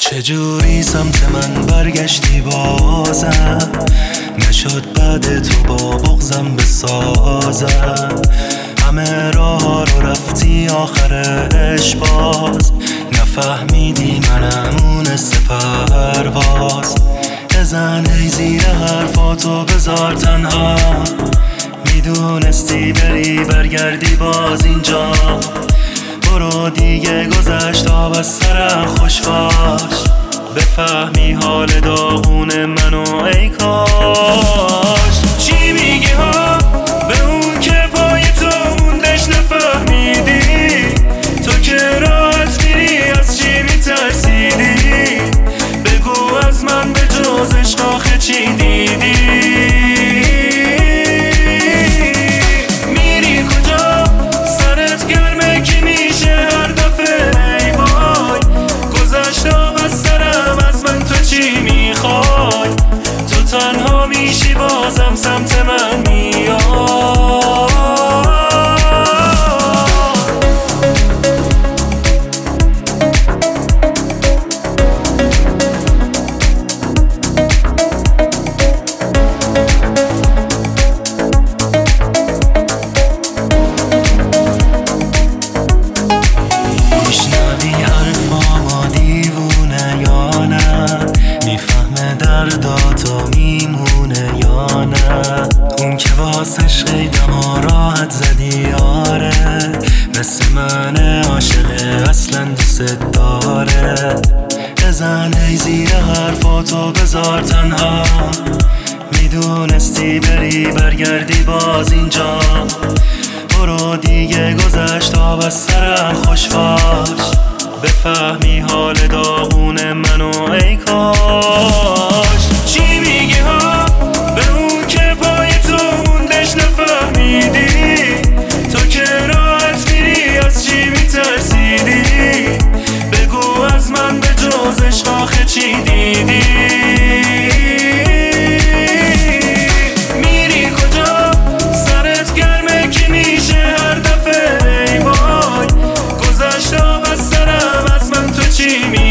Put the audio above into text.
چجوری سمت من برگشتی بازم؟ نشد بعد تو با بغضم بسازم. همه راه رو رفتی آخرش باز نفهمیدی منم اون سپرواز. بزن ای زیر حرفاتو بذار تنها، میدونستی بری برگردی باز اینجا. برو دیگه گذشت آب از سرم خوش باش، بفهمی حال داغون منو ای کاش. چی میگی ها به اون که پای تو موندش نفهمیدی؟ تو که راحت میری از چی میترسیدی؟ بگو از من به جز عشق آخه چی دیدی؟ میری کجا؟ سرت گرمه که میشه هر دفعه ای وای. گذشت آب از سرم از من تو چی میخوای؟ تو تنها میشی بازم سمت من میای. درداتو میمونه یا نه؟ اون که واسش قیدم و راحت زدی آره، مثل من عاشقه اصلا دوست داره. بزن ای زیر حرفاتو بذار تنها، میدونستی بری برگردی باز اینجا. برو دیگه گذشت آب از سرم خوش باش، بفهمی حال داغون منو ای کاش. چی میگی ها به اون که پای تو موندش نفهمیدی؟ تو که راحت میری از چی میترسیدی؟ بگو از من به جز عشق آخه چی دیدی؟ میری کجا؟ سرت گرمه که میشه هر دفعه ای وای. گذشت آب از سرم از من تو چی میدی؟